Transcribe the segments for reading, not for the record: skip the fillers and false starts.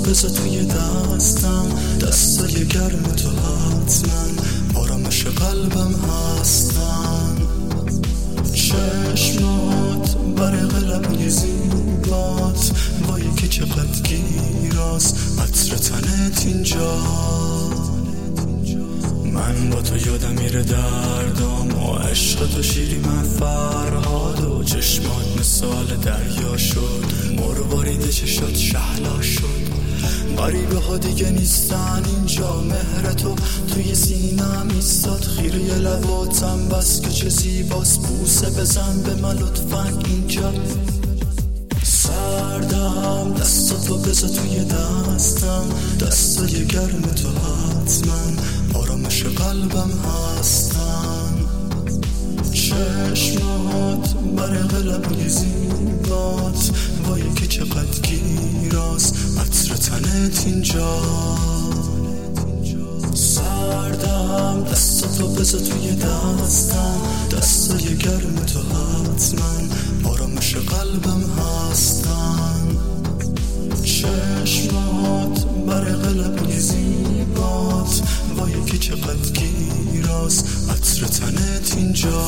بذار توی دستم، دستای گرم تو حتما آرامش قلبم هستن. چشمات برق لبوی زیبات، وای که چقدر گیراست عطر تنت اینجا. من با تو یادم میره دردام و عشق تو شیری من فرهاد و چشمات مثال دریا شد، مروارید چشات شهلا شد. غریبه ها دیگه نیستن اینجا، مهر تو توی سینم ایستاد. خیره لباتم بس که چه زیباست، بوسه بزن به من لطفا اینجا. سردم دستاتو بذار توی دستم، دستای گرم تو حتما آرامش قلبم هستن. چشمات برق لبوی زیبات، وای که چقدر گیراست عطر تنت اینجا. سردم دستاتو بذار توی دستم، دستای گرم تو حتما آرامش قلبم هستن. چشمات برق لبوی زیبات، وای که چقدر گیراست عطر تنت اینجا.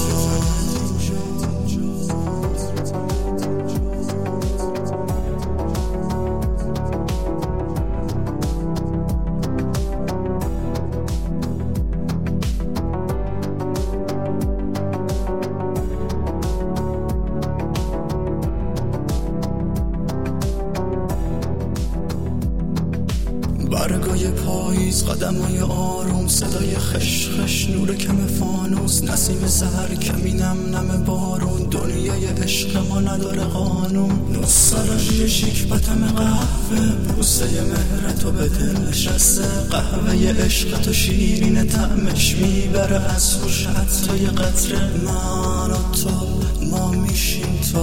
برگای پاییز، قدمای آروم، صدای خشخش، نور کم فانوس، نسیم سحر، کمینم نم بارون. دنیای عشق ما نداره قانون، نوستالژی شیک و طعم قهوه، بوسه مهر تو به دل نشسته. قهوه عشق تو شیرین طعمش میبره از هوش حتی یه قطره. من و تو ما میشیم تا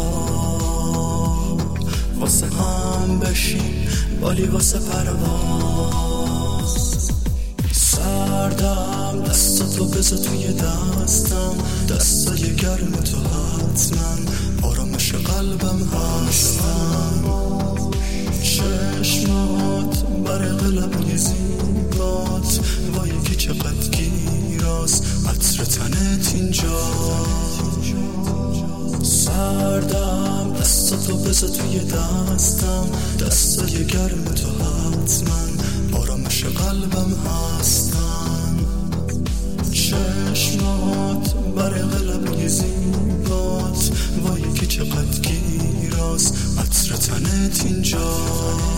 واسه هم بشیم بالی واسه پرواز. سردم دستاتو بذار توی دستم، دستای گرم تو حتما آرامش قلبم هستن. چشمات برق لبوی زیبات، وای که چقدر گیراست عطر تنت اینجا. سردم دستاتو بذار توی دستم، دستای گرم تو حتما آرامش قلبم هستن. چشمات برق لبوی زیبات، وای که چقدر گیراست عطر تنت اینجا.